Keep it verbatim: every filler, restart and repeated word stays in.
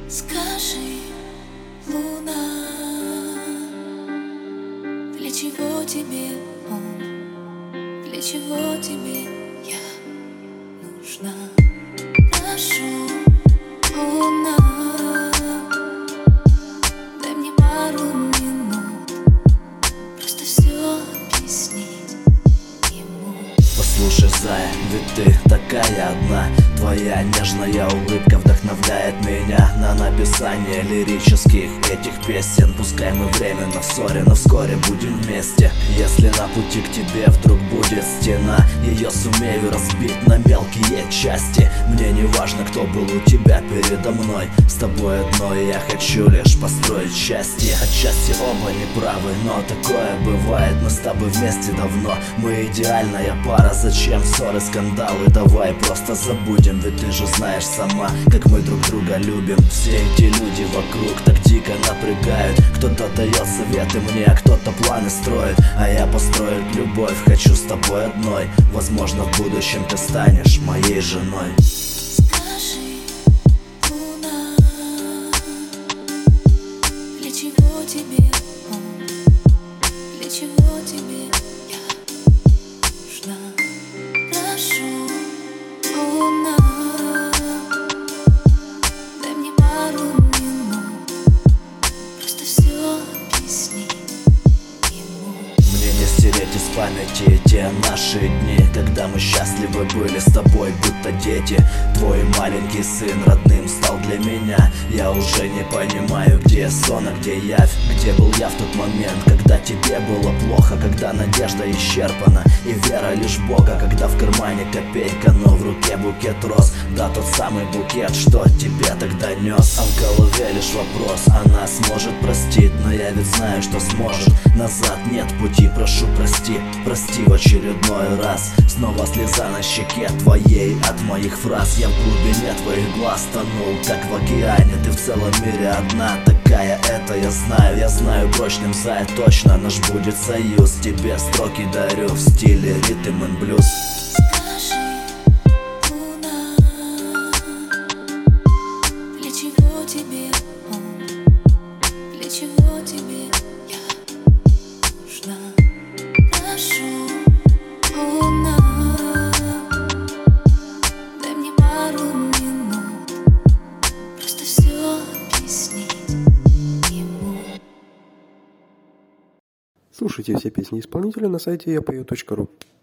Скажи, луна, для чего тебе он, для чего тебе я нужна? Прошу, луна, дай мне пару минут, просто все объяснить ему. Послушай, зая, ведь ты такая одна. Твоя нежная улыбка вдохновляет меня на написание лирических этих песен. Пускай мы временно в ссоре, но вскоре будем вместе. Если на пути к тебе вдруг будет стена, ее сумею разбить на мелкие части. Мне не важно, кто был у тебя передо мной. С тобой одно, и я хочу лишь построить счастье. Отчасти оба неправы, но такое бывает. Мы с тобой вместе давно, мы идеальная пара. Зачем ссоры, скандалы, давай просто забудем. Ведь ты же знаешь сама, как мы друг друга любим. Все эти люди вокруг так дико напрягают. Кто-то дает советы мне, а кто-то планы строит. А я построить любовь хочу с тобой одной. Возможно, в будущем ты станешь моей женой. Скажи, луна, для чего тебе он, для чего тебе я нужна? Прошу, луна, дай мне пару минут, просто все объяснить ему. Мне не стереть из памяти те наши дни, когда мы счастливы были с тобой, будто дети. Твой маленький сын родным стал для меня. Я уже не понимаю, где сон, а где явь. Где был я в тот момент, когда тебе было плохо, когда надежда исчерпана и вера лишь в Бога, когда в кармане копейка, но в руке букет роз. Да, тот самый букет, что тебе тогда нес. А в голове лишь вопрос, она сможет простить, но я ведь знаю, что сможет. Назад нет пути, прошу прости, прости в очередной раз. Снова слеза на щеке твоей от моих фраз. Я в глубине твоих глаз тонул, как в океане. Ты в целом мире одна такая, это я знаю. Я знаю прочным, зая, точно наш будет союз. Тебе строки дарю в стиле ритм и блюз. Скажи, луна, для чего тебе он, для чего тебе я нужна? Прошу, луна, дай мне пару минут, просто все объяснить ему. Слушайте все песни исполнителя на сайте я пою точка ру.